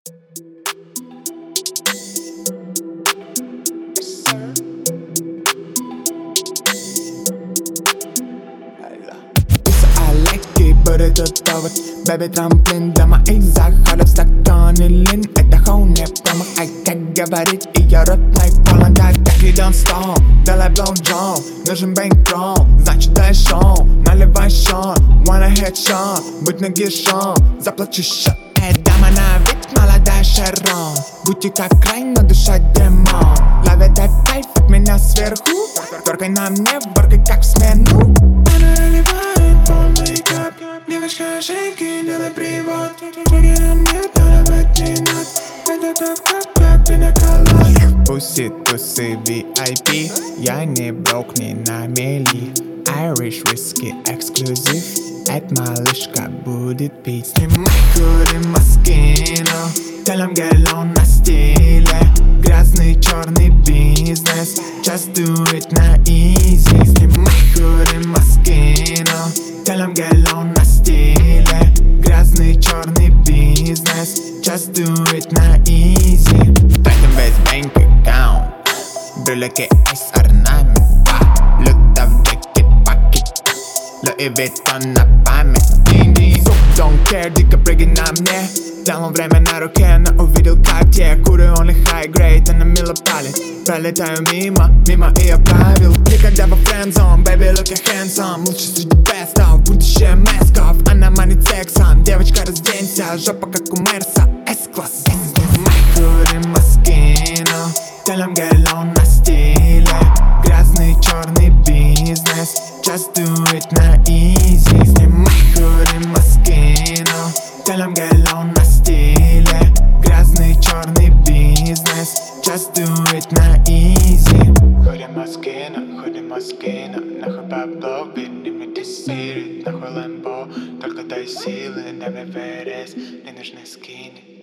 Готовит, baby, трамплин для моих заходов. Стаканы лин, это хоу не промах. Ай, как говорит ее родной полон. Так идем стол, давай блоу-джоу. Нужен бэнкролл, значит дай шоу. Наливай шот, wanna headshot. Будь нагишом, заплачу счет. Эй, дама на вид, молодая Шерон. Будьте как край, но дышать демон. Ловит кайф от меня сверху. Торкай на мне, воркай как в смену. Она наливает полный кап. Девочка, шейки, делай привод. Чеки на мне, танцевать не надо. Это как пинаколад. Пуси, тусы, VIP. Я не брок, не на мели. Irish whisky эксклюзив. Эта малышка будет пить. Снимай кури Москино. Телом галлон на стиле. Грязный черный бизнес. Just do it на easy. Снимай кури Москино. Телом галлон на стиле. Грязный черный бизнес. Just do it на easy. Тратим весь bank account. Брюлики из орнамента. Люта в джекет пакет. Луи Виттон на память. Суп, don't care, дико прыгай на мне. Дал время на руке, но увидел карте. Курю only high grade, она мило палит. Пролетаю мимо, мимо и оправил. Никогда во friendzone, baby, look your handsome. Лучше среди best of, будущее мэсков. Она манит сексом, девочка разденься. Жопа как у Мерса, S-класс. Мы курим Москино. Телом галлон на стиле. Грязный черный бизнес. Just do it на easy. Снимай курим Москино. Телом галлон на стиле. Грязный черный бизнес. Just do it на easy. Ходим Москино. Нахуй бабло, видим эти сири. Нахуй Лэмбо, только дай силы. На Эверест, не нужны скины.